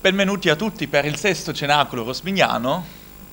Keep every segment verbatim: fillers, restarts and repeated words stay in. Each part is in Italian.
Benvenuti a tutti per il sesto cenacolo rosminiano,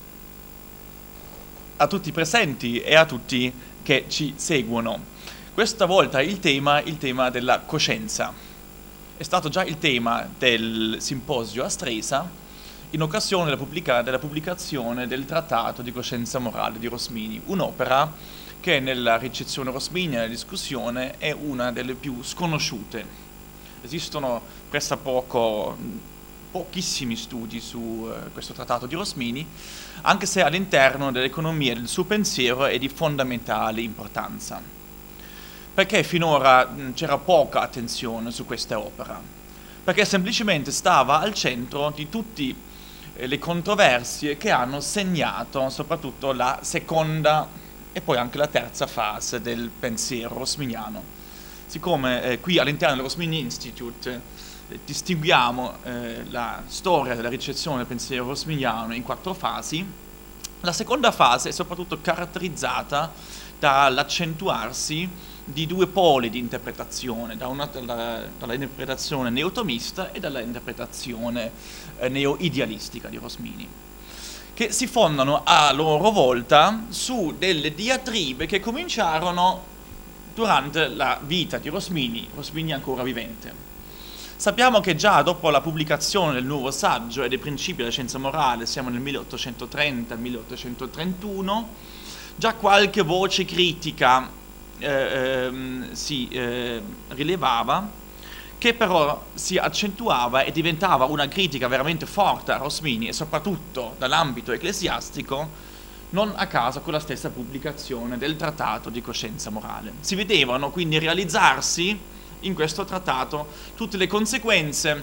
a tutti i presenti e a tutti che ci seguono. Questa volta il tema, il tema della coscienza. È stato già il tema del simposio a Stresa in occasione della, pubblica- della pubblicazione del Trattato di Coscienza Morale di Rosmini, un'opera che nella ricezione rosminiana e nella discussione è una delle più sconosciute. Esistono pressappoco pochissimi studi su eh, questo trattato di Rosmini, anche se all'interno dell'economia del suo pensiero è di fondamentale importanza. Perché finora mh, c'era poca attenzione su questa opera? Perché semplicemente stava al centro di tutte eh, le controversie che hanno segnato soprattutto la seconda e poi anche la terza fase del pensiero rosminiano. Siccome eh, qui all'interno del Rosmini Institute distinguiamo eh, la storia della ricezione del pensiero rosminiano in quattro fasi, la seconda fase è soprattutto caratterizzata dall'accentuarsi di due poli di interpretazione, da una, dalla, dall'interpretazione neotomista e dall'interpretazione eh, neo-idealistica di Rosmini, che si fondano a loro volta su delle diatribe che cominciarono durante la vita di Rosmini, Rosmini ancora vivente. Sappiamo che già dopo la pubblicazione del nuovo saggio e dei principi della scienza morale, siamo nel milleottocentotrenta milleottocentotrentuno, già qualche voce critica eh, ehm, si eh, rilevava, che però si accentuava e diventava una critica veramente forte a Rosmini e soprattutto dall'ambito ecclesiastico, non a caso con la stessa pubblicazione del Trattato di Coscienza Morale. Si vedevano quindi realizzarsi in questo trattato tutte le conseguenze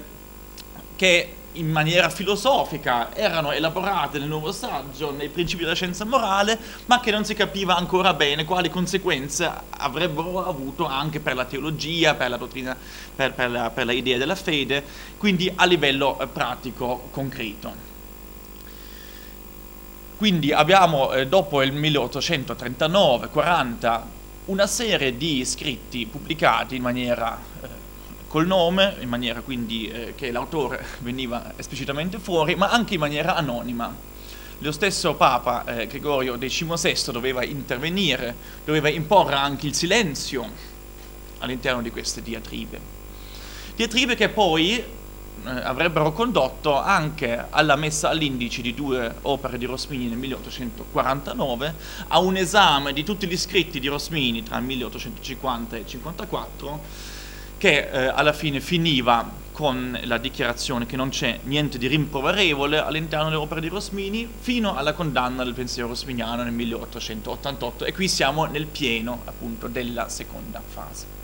che in maniera filosofica erano elaborate nel nuovo saggio, nei principi della scienza morale, ma che non si capiva ancora bene quali conseguenze avrebbero avuto anche per la teologia, per la dottrina, per, per, la, per la idea della fede, quindi a livello eh, pratico, concreto. Quindi abbiamo, eh, dopo il milleottocentotrentanove quaranta, una serie di scritti pubblicati in maniera eh, col nome, in maniera quindi eh, che l'autore veniva esplicitamente fuori, ma anche in maniera anonima. Lo stesso Papa eh, Gregorio diciannovesimo doveva intervenire, doveva imporre anche il silenzio all'interno di queste diatribe. Diatribe che poi avrebbero condotto anche alla messa all'indice di due opere di Rosmini nel milleottocentoquarantanove, a un esame di tutti gli scritti di Rosmini tra il milleottocentocinquanta e il cinquantaquattro, che eh, alla fine finiva con la dichiarazione che non c'è niente di rimproverevole all'interno delle opere di Rosmini, fino alla condanna del pensiero rosminiano nel milleottocentottantotto, e qui siamo nel pieno appunto della seconda fase.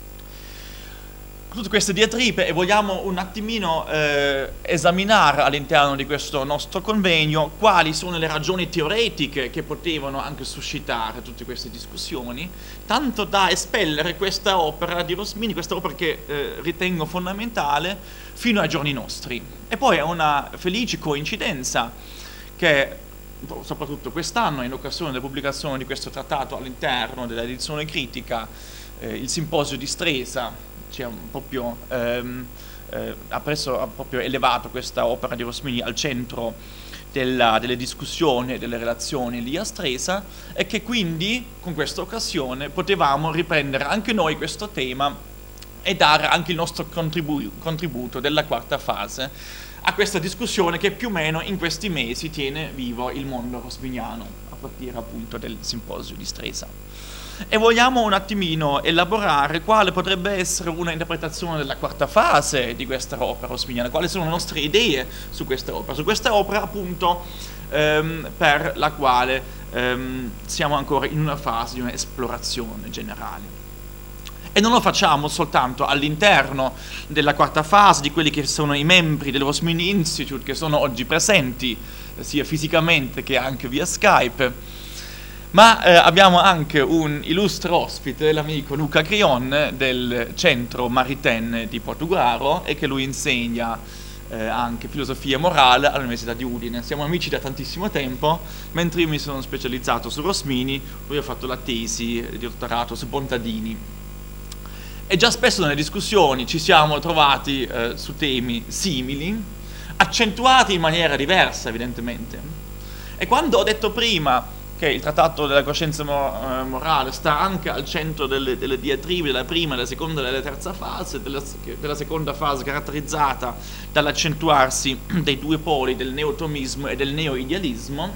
Tutte queste diatribe, e vogliamo un attimino eh, esaminare all'interno di questo nostro convegno quali sono le ragioni teoretiche che potevano anche suscitare tutte queste discussioni, tanto da espellere questa opera di Rosmini, questa opera che eh, ritengo fondamentale, fino ai giorni nostri. E poi è una felice coincidenza che soprattutto quest'anno, in occasione della pubblicazione di questo trattato all'interno dell'edizione critica, eh, il simposio di Stresa ci ha proprio, ehm, eh, ha, preso, ha proprio elevato questa opera di Rosmini al centro della, delle discussioni e delle relazioni lì a Stresa, e che quindi con questa occasione potevamo riprendere anche noi questo tema e dare anche il nostro contribu- contributo della quarta fase a questa discussione che più o meno in questi mesi tiene vivo il mondo rosminiano, a partire appunto del simposio di Stresa. E vogliamo un attimino elaborare quale potrebbe essere una interpretazione della quarta fase di questa opera rosminiana, quali sono le nostre idee su questa opera, su questa opera appunto ehm, per la quale ehm, siamo ancora in una fase di un'esplorazione generale. E non lo facciamo soltanto all'interno della quarta fase, di quelli che sono i membri del Rosmini Institute, che sono oggi presenti sia fisicamente che anche via Skype, ma eh, abbiamo anche un illustre ospite, l'amico Luca Crion del Centro Maritain di Portogallo, e che lui insegna eh, anche filosofia morale all'Università di Udine. Siamo amici da tantissimo tempo, mentre io mi sono specializzato su Rosmini, lui ha fatto la tesi di dottorato su Bontadini. E già spesso nelle discussioni ci siamo trovati eh, su temi simili, accentuati in maniera diversa, evidentemente. E quando ho detto prima che il trattato della coscienza mo- eh, morale sta anche al centro delle, delle diatribe della prima, della seconda e della terza fase, della, della seconda fase caratterizzata dall'accentuarsi dei due poli del neotomismo e del neoidealismo,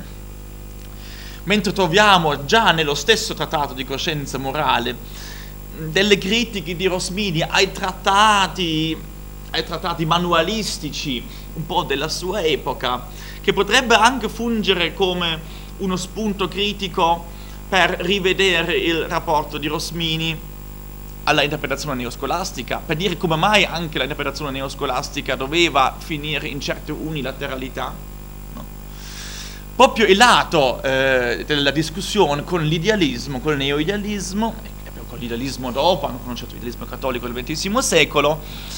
mentre troviamo già nello stesso trattato di coscienza morale delle critiche di Rosmini ai trattati, ai trattati manualistici un po' della sua epoca, che potrebbe anche fungere come uno spunto critico per rivedere il rapporto di Rosmini alla interpretazione neoscolastica, per dire come mai anche la interpretazione neoscolastica doveva finire in certe unilateralità. No? Proprio il lato eh, della discussione con l'idealismo, con il neoidealismo, e con l'idealismo dopo, anche con un certo idealismo cattolico del ventesimo secolo,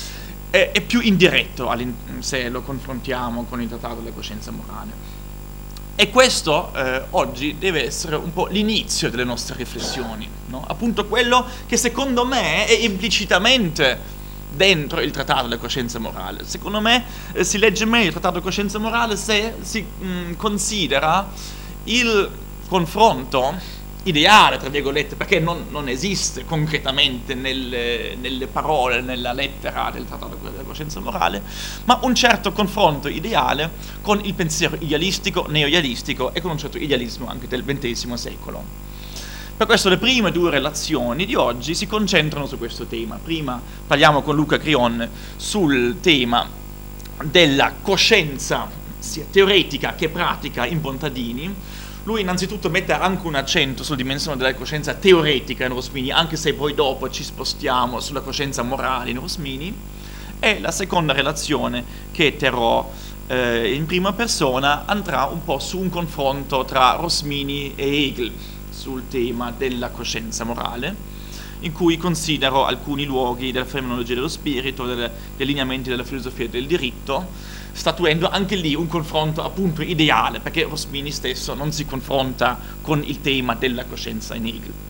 è, è più indiretto se lo confrontiamo con il trattato della coscienza morale. E questo eh, oggi deve essere un po' l'inizio delle nostre riflessioni, no? Appunto quello che secondo me è implicitamente dentro il trattato della coscienza morale. Secondo me eh, si legge meglio il trattato della coscienza morale se si mh, considera il confronto ideale, tra virgolette, perché non, non esiste concretamente nelle, nelle parole, nella lettera del trattato della coscienza morale, ma un certo confronto ideale con il pensiero idealistico, neoidealistico e con un certo idealismo anche del ventesimo secolo. Per questo le prime due relazioni di oggi si concentrano su questo tema. Prima parliamo con Luca Crion sul tema della coscienza sia teoretica che pratica in Bontadini. Lui innanzitutto mette anche un accento sulla dimensione della coscienza teoretica in Rosmini, anche se poi dopo ci spostiamo sulla coscienza morale in Rosmini. E la seconda relazione che terrò eh, in prima persona andrà un po' su un confronto tra Rosmini e Hegel sul tema della coscienza morale, in cui considero alcuni luoghi della fenomenologia dello spirito, delle, dei lineamenti della filosofia del diritto, statuendo anche lì un confronto appunto ideale, perché Rosmini stesso non si confronta con il tema della coscienza in Hegel.